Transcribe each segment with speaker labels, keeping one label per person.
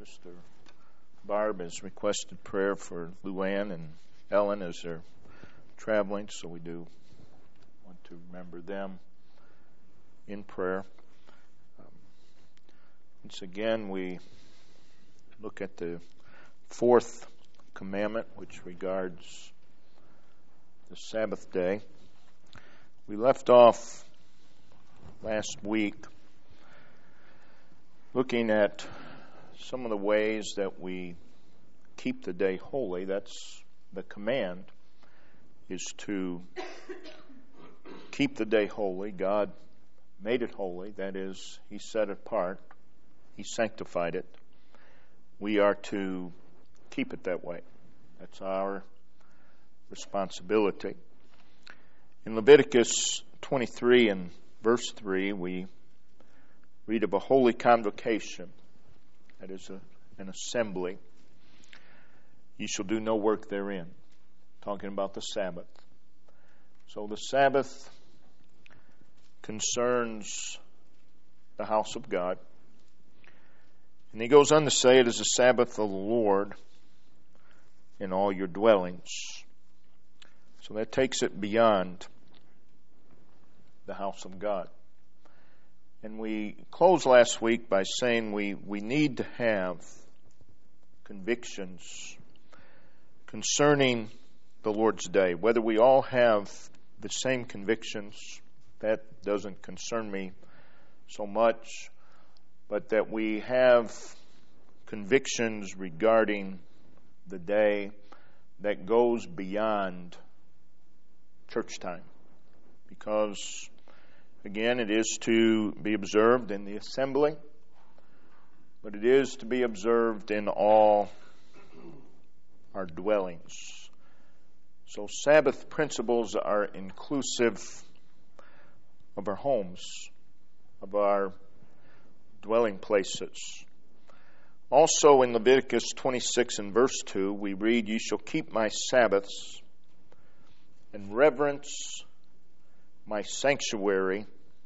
Speaker 1: Sister Barb has requested prayer for Luann and Ellen as they're traveling, so we do want to remember them in prayer. Once again, we look at the fourth commandment, which regards the Sabbath day. We left off last week looking at some of the ways that we keep the day holy. That's the command, is to keep the day holy. God made it holy. That is, He set it apart. He sanctified it. We are to keep it that way. That's our responsibility. In Leviticus 23 and verse 3, we read of a holy convocation. That is an assembly. Ye shall do no work therein. Talking about the Sabbath. So the Sabbath concerns the house of God. And he goes on to say, it is the Sabbath of the Lord in all your dwellings. So that takes it beyond the house of God. And we closed last week by saying we need to have convictions concerning the Lord's Day. Whether we all have the same convictions, that doesn't concern me so much, but that we have convictions regarding the day that goes beyond church time. Because again, it is to be observed in the assembly, but it is to be observed in all our dwellings. So Sabbath principles are inclusive of our homes, of our dwelling places. Also in Leviticus 26 and verse 2, we read, Ye shall keep my Sabbaths and reverence my sanctuary.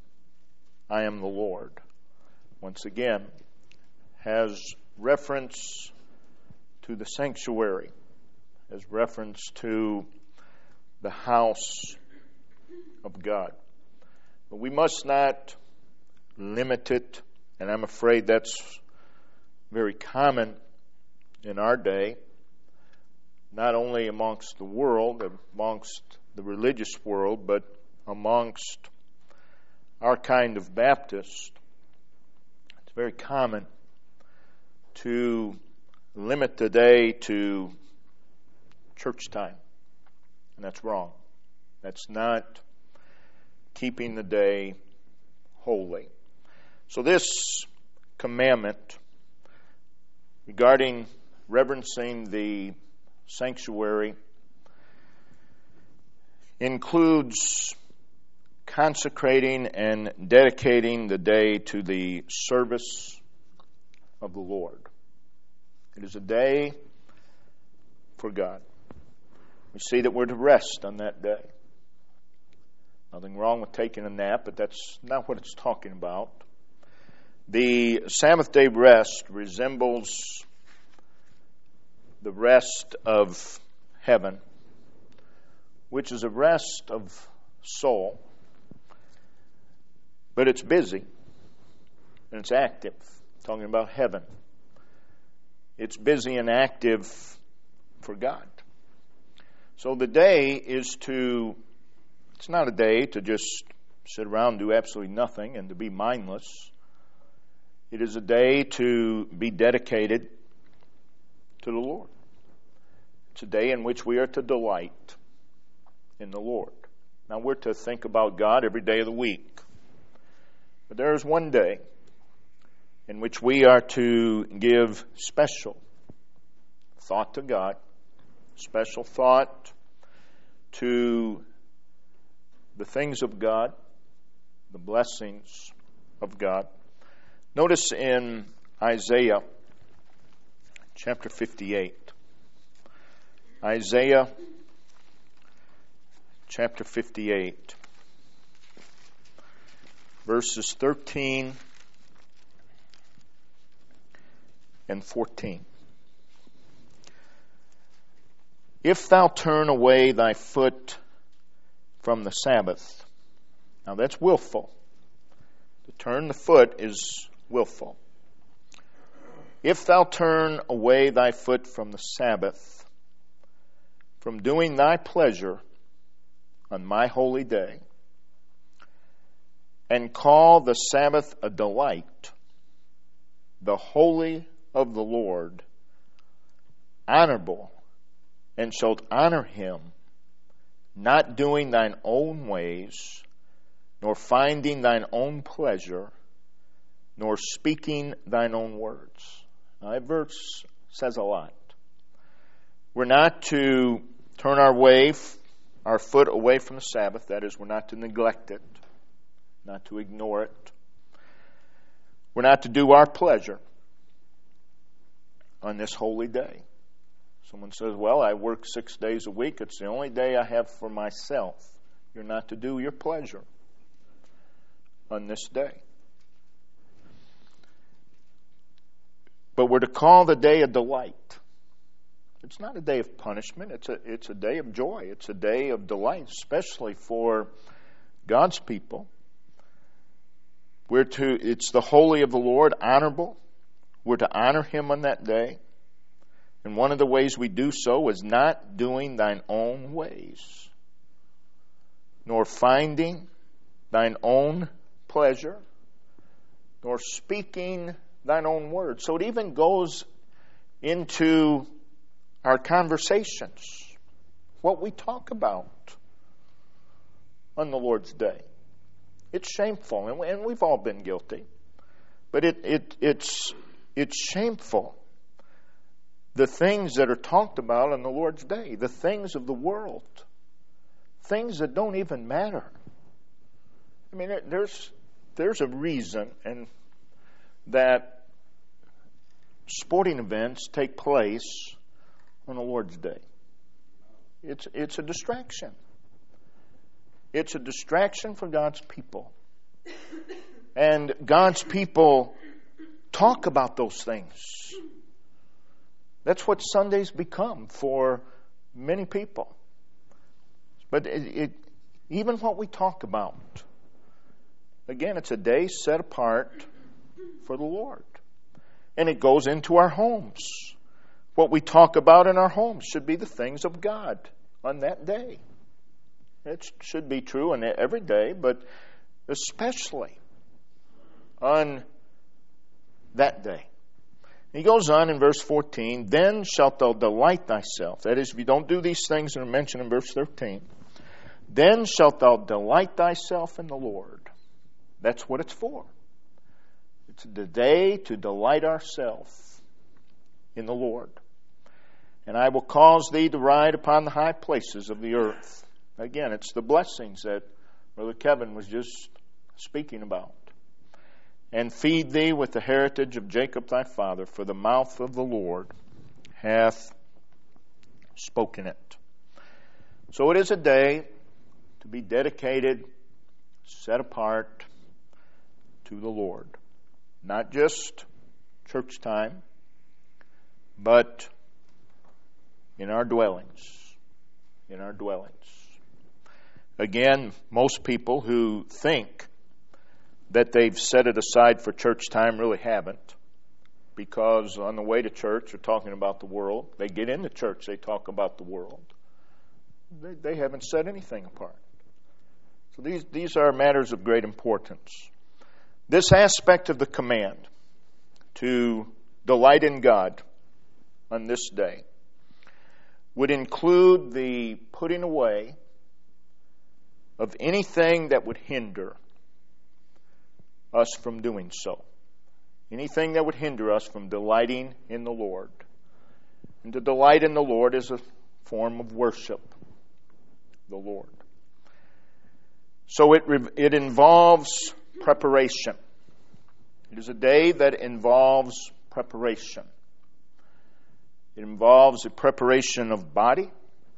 Speaker 1: I am the Lord. Once again, has reference to the sanctuary, has reference to the house of God. But we must not limit it, and I'm afraid that's very common in our day, not only amongst the world, amongst the religious world, but amongst our kind of Baptist. It's very common to limit the day to church time. And that's wrong. That's not keeping the day holy. So this commandment regarding reverencing the sanctuary includes consecrating and dedicating the day to the service of the Lord. It is a day for God. We see that we're to rest on that day. Nothing wrong with taking a nap, but that's not what it's talking about. The Sabbath day rest resembles the rest of heaven, which is a rest of soul. But it's busy and it's active. Talking about heaven. It's busy and active for God. So the day is it's not a day to just sit around and do absolutely nothing and to be mindless. It is a day to be dedicated to the Lord. It's a day in which we are to delight in the Lord. Now we're to think about God every day of the week. But there is one day in which we are to give special thought to God, special thought to the things of God, the blessings of God. Notice in Isaiah chapter 58. Isaiah chapter 58. Verses 13 and 14. If thou turn away thy foot from the Sabbath. Now that's willful. To turn the foot is willful. If thou turn away thy foot from the Sabbath, from doing thy pleasure on my holy day, and call the Sabbath a delight, the holy of the Lord, honorable, and shalt honor him, not doing thine own ways, nor finding thine own pleasure, nor speaking thine own words. Now, that verse says a lot. We're not to turn our foot away from the Sabbath. That is, we're not to neglect it, not to ignore it. We're not to do our pleasure on this holy day. Someone says, well, I work 6 days a week. It's the only day I have for myself. You're not to do your pleasure on this day. But we're to call the day a delight. It's not a day of punishment. It's a day of joy. It's a day of delight, especially for God's people. It's the holy of the Lord, honorable. We're to honor him on that day. And one of the ways we do so is not doing thine own ways, nor finding thine own pleasure, nor speaking thine own words. So it even goes into our conversations, what we talk about on the Lord's day. It's shameful, and we've all been guilty. But it's shameful. The things that are talked about on the Lord's day, the things of the world, things that don't even matter. I mean, there's a reason and that sporting events take place on the Lord's day. It's a distraction. It's a distraction for God's people. And God's people talk about those things. That's what Sundays become for many people. But even what we talk about, again, it's a day set apart for the Lord. And it goes into our homes. What we talk about in our homes should be the things of God on that day. It should be true on every day, but especially on that day. He goes on in verse 14, then shalt thou delight thyself. That is, if you don't do these things that are mentioned in verse 13, then shalt thou delight thyself in the Lord. That's what it's for. It's the day to delight ourselves in the Lord. And I will cause thee to ride upon the high places of the earth. Again, it's the blessings that Brother Kevin was just speaking about. And feed thee with the heritage of Jacob thy father, for the mouth of the Lord hath spoken it. So it is a day to be dedicated, set apart to the Lord. Not just church time, but in our dwellings. In our dwellings. Again, most people who think that they've set it aside for church time really haven't, because on the way to church they're talking about the world. They get into church, they talk about the world. They haven't set anything apart. So these are matters of great importance. This aspect of the command to delight in God on this day would include the putting away of anything that would hinder us from doing so. Anything that would hinder us from delighting in the Lord. And to delight in the Lord is a form of worship the Lord. So it involves preparation. It is a day that involves preparation. It involves a preparation of body,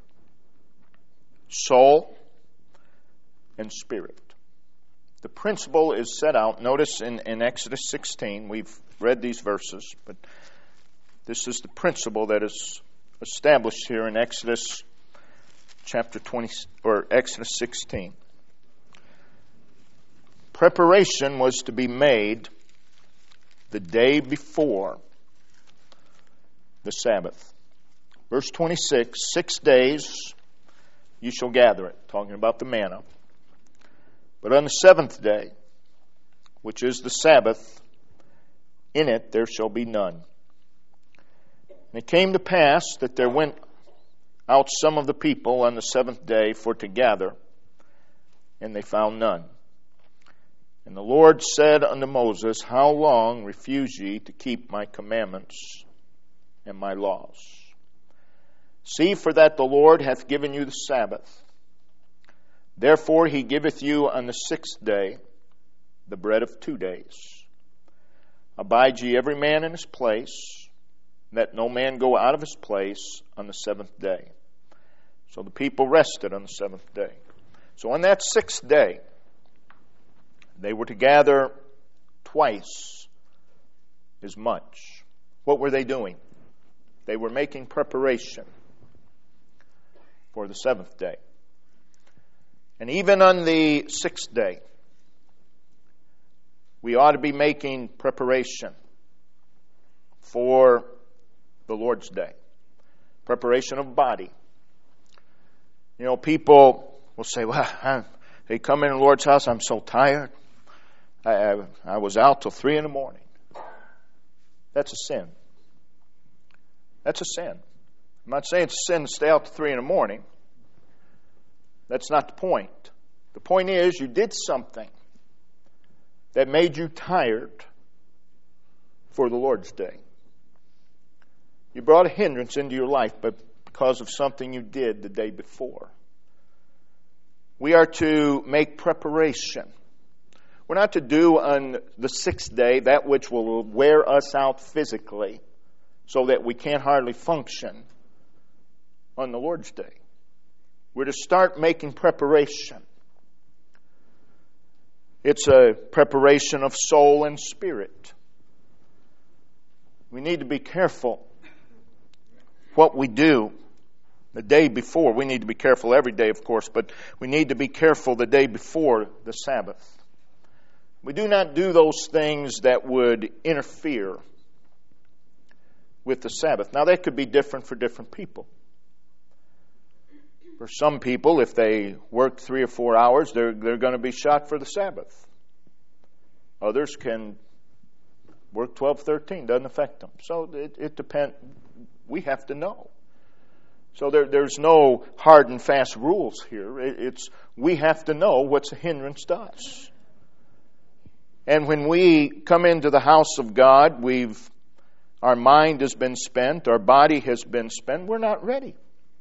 Speaker 1: soul, and spirit. The principle is set out. Notice in Exodus 16, we've read these verses, but This is the principle that is established here in Exodus chapter 20 or Exodus 16. Preparation was to be made the day before the Sabbath. Verse 26, 6 days you shall gather it, talking about the manna. But on the seventh day, which is the Sabbath, in it there shall be none. And it came to pass that there went out some of the people on the seventh day for to gather, and they found none. And the Lord said unto Moses, How long refuse ye to keep my commandments and my laws? See, for that the Lord hath given you the Sabbath. Therefore he giveth you on the sixth day the bread of 2 days. Abide ye every man in his place, let no man go out of his place on the seventh day. So the people rested on the seventh day. So on that sixth day, they were to gather twice as much. What were they doing? They were making preparation for the seventh day. And even on the sixth day, we ought to be making preparation for the Lord's Day. Preparation of body. You know, people will say, well, they come in the Lord's house, I'm so tired. I was out till 3 a.m. That's a sin. That's a sin. I'm not saying it's a sin to stay out till 3 a.m. That's not the point. The point is you did something that made you tired for the Lord's Day. You brought a hindrance into your life but because of something you did the day before. We are to make preparation. We're not to do on the sixth day that which will wear us out physically so that we can't hardly function on the Lord's Day. We're to start making preparation. It's a preparation of soul and spirit. We need to be careful what we do the day before. We need to be careful every day, of course, but we need to be careful the day before the Sabbath. We do not do those things that would interfere with the Sabbath. Now, that could be different for different people. For some people, if they work 3 or 4 hours, they're going to be shot for the Sabbath. Others can work 12, 13. Doesn't affect them. So it depends. We have to know. So there's no hard and fast rules here. We have to know what's a hindrance to us. And when we come into the house of God, our mind has been spent, our body has been spent, we're not ready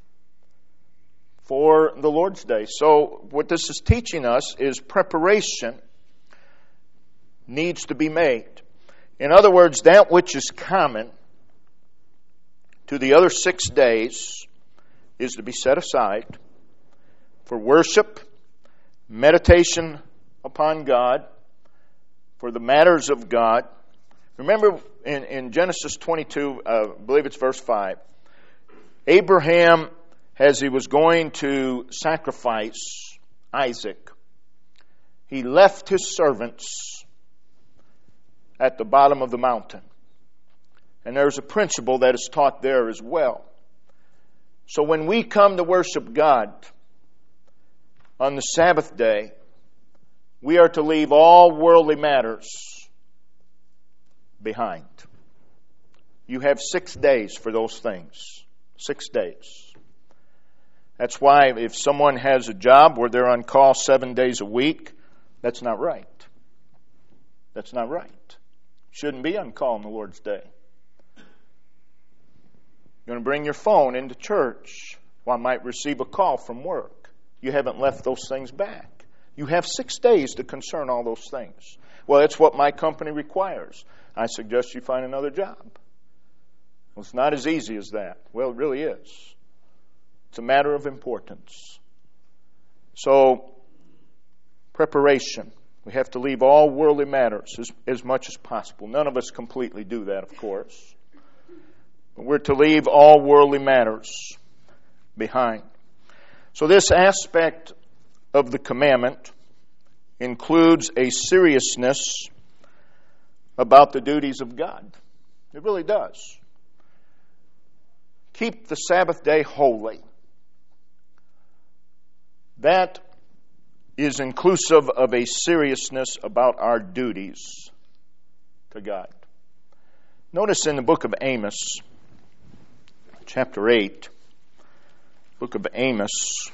Speaker 1: for the Lord's Day. So what this is teaching us is preparation needs to be made. In other words, that which is common to the other 6 days is to be set aside for worship, meditation upon God, for the matters of God. Remember in Genesis 22, I believe it's verse 5, Abraham, as he was going to sacrifice Isaac, he left his servants at the bottom of the mountain. And there's a principle that is taught there as well. So when we come to worship God on the Sabbath day, we are to leave all worldly matters behind. You have 6 days for those things. 6 days. That's why if someone has a job where they're on call 7 days a week, that's not right. That's not right. Shouldn't be on call on the Lord's Day. You're going to bring your phone into church. Well, I might receive a call from work. You haven't left those things back. You have 6 days to concern all those things. Well, it's what my company requires. I suggest you find another job. Well, it's not as easy as that. Well, it really is. It's a matter of importance. So, preparation. We have to leave all worldly matters as much as possible. None of us completely do that, of course. We're to leave all worldly matters behind. So this aspect of the commandment includes a seriousness about the duties of God. It really does. Keep the Sabbath day holy. That is inclusive of a seriousness about our duties to God. Notice in the book of Amos, chapter 8, book of Amos,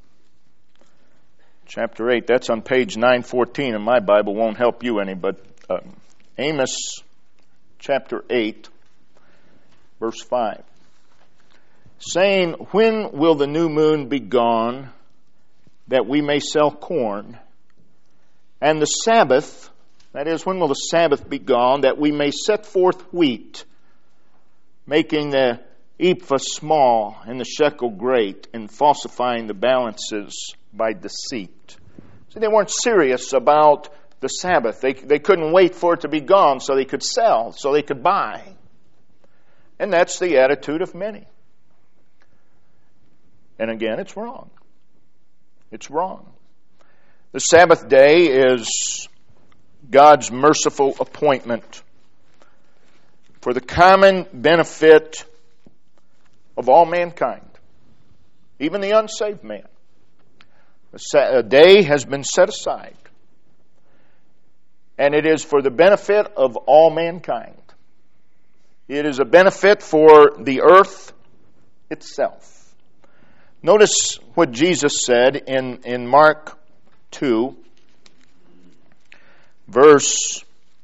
Speaker 1: chapter 8, that's on page 914 in my Bible, won't help you any, but Amos chapter 8, verse 5, saying, when will the new moon be gone, that we may sell corn? And the Sabbath, that is, when will the Sabbath be gone, that we may set forth wheat, making the ephah small and the shekel great, and falsifying the balances by deceit. See, they weren't serious about the Sabbath. They couldn't wait for it to be gone so they could sell, so they could buy. And that's the attitude of many. And again, it's wrong. It's wrong. The Sabbath day is God's merciful appointment for the common benefit of all mankind, even the unsaved man. A day has been set aside, and it is for the benefit of all mankind. It is a benefit for the earth itself. Notice what Jesus said in Mark 2, verse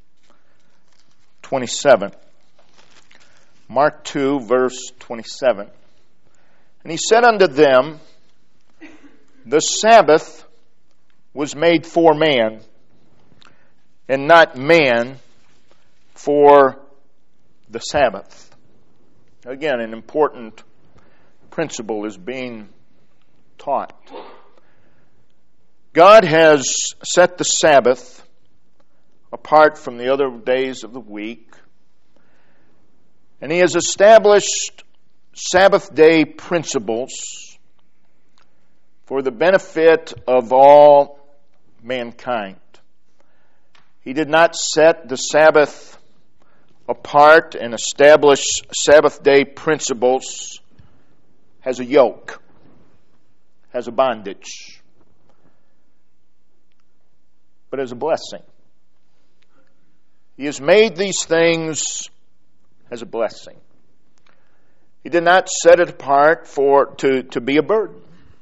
Speaker 1: 27. Mark 2, verse 27. And he said unto them, the Sabbath was made for man, and not man for the Sabbath. Again, an important principle is being taught. God has set the Sabbath apart from the other days of the week, and He has established Sabbath day principles for the benefit of all mankind. He did not set the Sabbath apart and establish Sabbath day principles as a yoke, as a bondage, but as a blessing. He has made these things as a blessing. He did not set it apart to be a burden.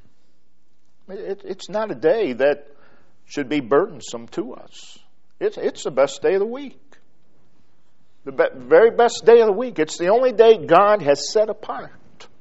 Speaker 1: It's not a day that should be burdensome to us. It's the best day of the week. The very best day of the week. It's the only day God has set apart.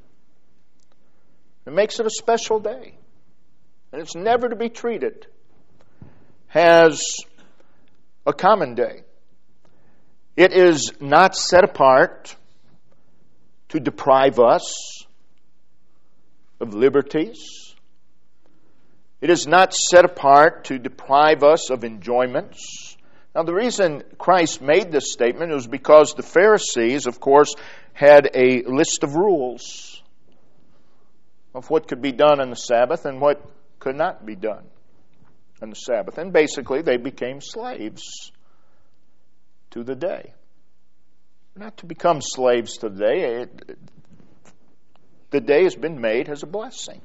Speaker 1: It makes it a special day. And it's never to be treated as a common day. It is not set apart to deprive us of liberties. It is not set apart to deprive us of enjoyments. Now, the reason Christ made this statement was because the Pharisees, of course, had a list of rules of what could be done on the Sabbath and what could not be done on the Sabbath. And basically, they became slaves to the day. Not to become slaves to the day. The day has been made as a blessing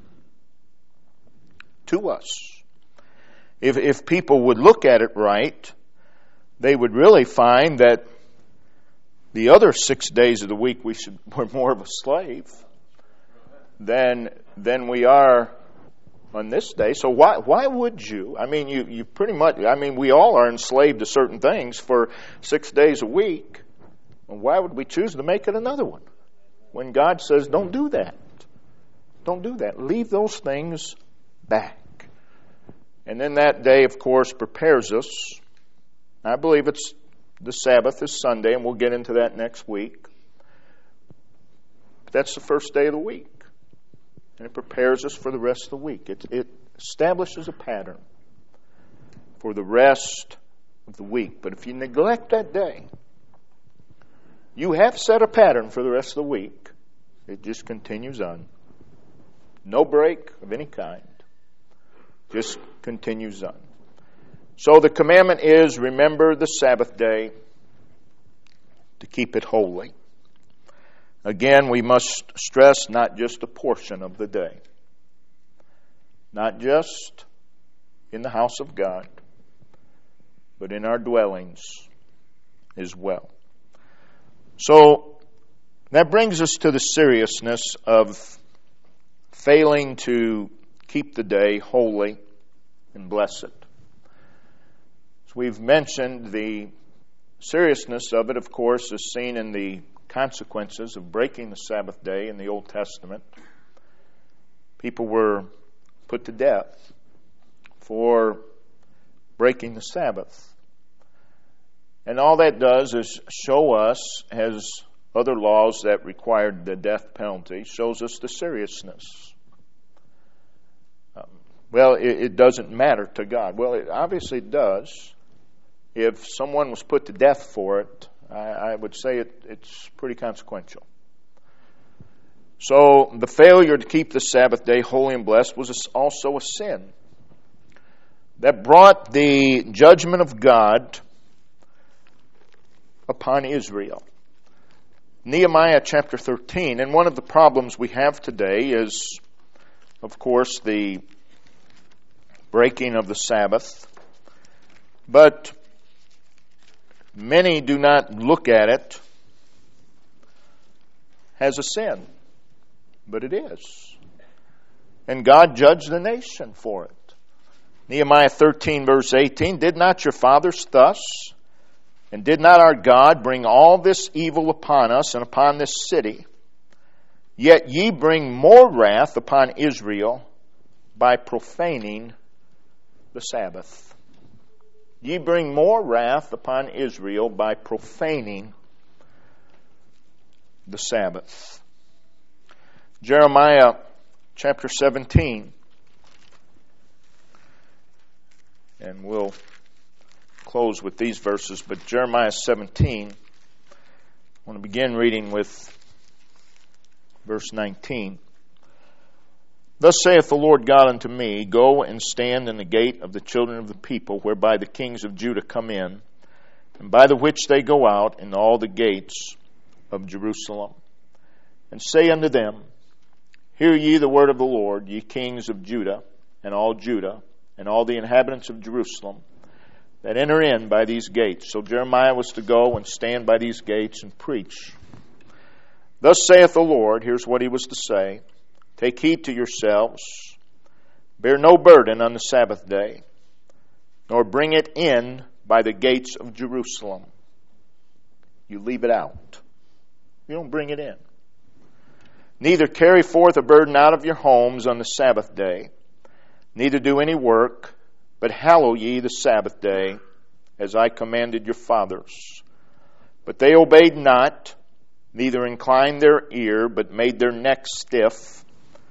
Speaker 1: to us. If people would look at it right, they would really find that the other 6 days of the week we're more of a slave than we are on this day. So why would you? I mean, you pretty much, we all are enslaved to certain things for 6 days a week. And why would we choose to make it another one? When God says, don't do that. Don't do that. Leave those things back. And then that day, of course, prepares us. I believe it's the Sabbath is Sunday, and we'll get into that next week. But that's the first day of the week. And it prepares us for the rest of the week. It establishes a pattern for the rest of the week. But if you neglect that day, You have set a pattern for the rest of the week. It just continues on. No break of any kind. Just continues on. So the commandment is, remember the Sabbath day to keep it holy. Again, we must stress not just a portion of the day. Not just in the house of God, but in our dwellings as well. So that brings us to the seriousness of failing to keep the day holy and blessed. As we've mentioned, the seriousness of it, of course, is seen in the consequences of breaking the Sabbath day in the Old Testament. People were put to death for breaking the Sabbath. And all that does is show us, as other laws that required the death penalty, shows us the seriousness. It doesn't matter to God. Well, it obviously does. If someone was put to death for it, I would say it's pretty consequential. So the failure to keep the Sabbath day holy and blessed was also a sin that brought the judgment of God upon Israel. Nehemiah chapter 13, and one of the problems we have today is, of course, the breaking of the Sabbath. But many do not look at it as a sin. But it is. And God judged the nation for it. Nehemiah 13 verse 18, did not your fathers thus, and did not our God bring all this evil upon us and upon this city? Yet ye bring more wrath upon Israel by profaning the Sabbath. Ye bring more wrath upon Israel by profaning the Sabbath. Jeremiah chapter 17. And we'll close with these verses, but Jeremiah 17, I want to begin reading with verse 19. Thus saith the Lord God unto me, go and stand in the gate of the children of the people, whereby the kings of Judah come in, and by the which they go out, in all the gates of Jerusalem. And say unto them, hear ye the word of the Lord, ye kings of Judah, and all the inhabitants of Jerusalem, that enter in by these gates. So Jeremiah was to go and stand by these gates and preach. Thus saith the Lord, here's what he was to say, take heed to yourselves, bear no burden on the Sabbath day, nor bring it in by the gates of Jerusalem. You leave it out. You don't bring it in. Neither carry forth a burden out of your homes on the Sabbath day, neither do any work, but hallow ye the Sabbath day, as I commanded your fathers. But they obeyed not, neither inclined their ear, but made their neck stiff,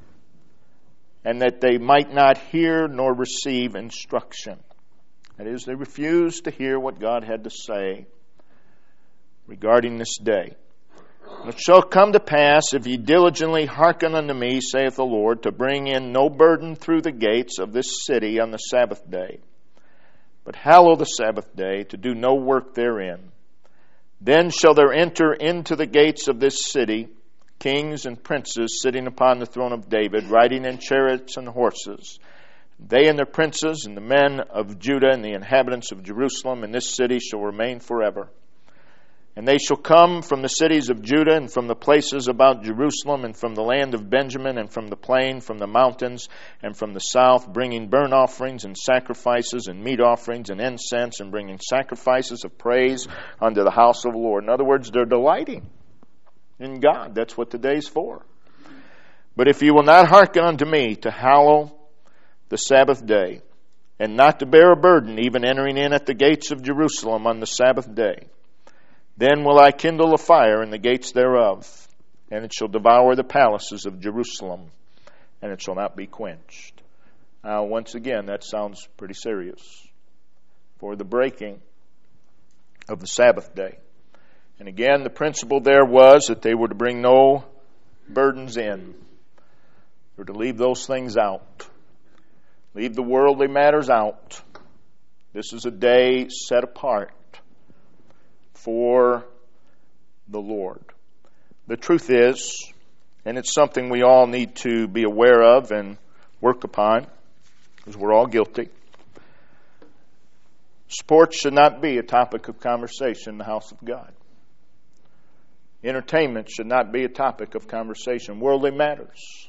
Speaker 1: and that they might not hear nor receive instruction. That is, they refused to hear what God had to say regarding this day. And it shall come to pass, if ye diligently hearken unto me, saith the Lord, to bring in no burden through the gates of this city on the Sabbath day, but hallow the Sabbath day, to do no work therein. Then shall there enter into the gates of this city kings and princes sitting upon the throne of David, riding in chariots and horses. They and their princes and the men of Judah and the inhabitants of Jerusalem and this city shall remain forever. And they shall come from the cities of Judah and from the places about Jerusalem and from the land of Benjamin and from the plain, from the mountains and from the south, bringing burnt offerings and sacrifices and meat offerings and incense and bringing sacrifices of praise unto the house of the Lord. In other words, they're delighting in God. That's what today's for. But if you will not hearken unto me to hallow the Sabbath day, and not to bear a burden, even entering in at the gates of Jerusalem on the Sabbath day, then will I kindle a fire in the gates thereof, and it shall devour the palaces of Jerusalem, and it shall not be quenched. Now, once again, that sounds pretty serious. For the breaking of the Sabbath day. And again, the principle there was that they were to bring no burdens in. They were to leave those things out. Leave the worldly matters out. This is a day set apart for the Lord. The truth is, and it's something we all need to be aware of and work upon, because we're all guilty. Sports should not be a topic of conversation in the house of God. Entertainment should not be a topic of conversation. Worldly matters.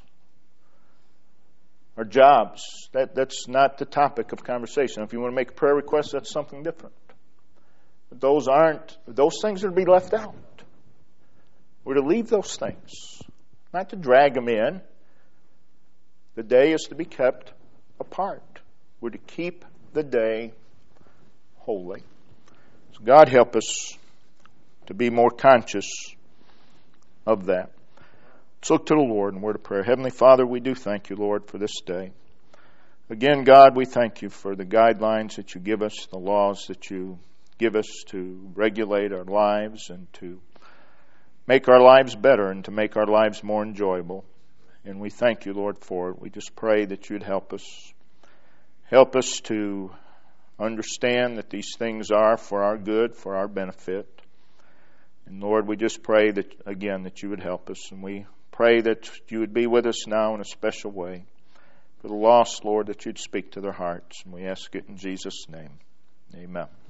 Speaker 1: Our jobs, that's not the topic of conversation. If you want to make a prayer request, that's something different. But those things are to be left out. We're to leave those things, not to drag them in. The day is to be kept apart. We're to keep the day holy. So God help us to be more conscious of that. Let's look to the Lord in word of prayer. Heavenly Father, we do thank you, Lord, for this day. Again, God, we thank you for the guidelines that you give us, the laws that you give us to regulate our lives and to make our lives better and to make our lives more enjoyable. And we thank you, Lord, for it. We just pray that you'd help us. Help us to understand that these things are for our good, for our benefit. And Lord, we just pray that, again, that you would help us. And we pray that you would be with us now in a special way. For the lost, Lord, that you'd speak to their hearts. And we ask it in Jesus' name. Amen.